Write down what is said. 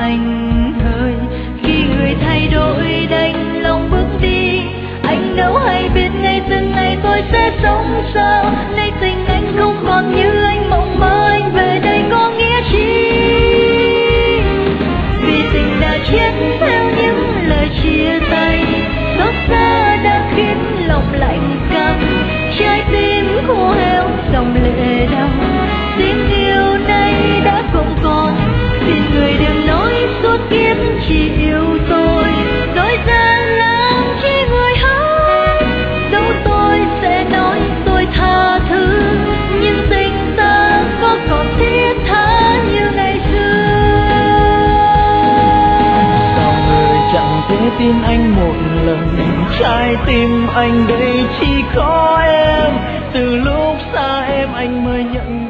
anh ơi. Khi người thay đổi đành lòng bước đi, anh đâu hay biết ngày từng ngày tôi sẽ sống sao. Nay tình anh không còn như anh mộng mơ, anh về đây có nghĩa chi? Vì tình đã chết theo những lời chia tay, xót xa đã khiến lòng lạnh căm, trái tim khô héo dòng lệ đau. Tiếng yêu này đã không còn, xin người đừng nói suốt kiếp chỉ yêu tôi. Nói ra làm chi người hát, dẫu tôi sẽ nói tôi tha thứ, nhưng tình ta có còn thiết tha như ngày xưa. Sao người chẳng thể tin anh một lần, trái tim anh đây chỉ có em. Từ lúc xa em anh mới nhận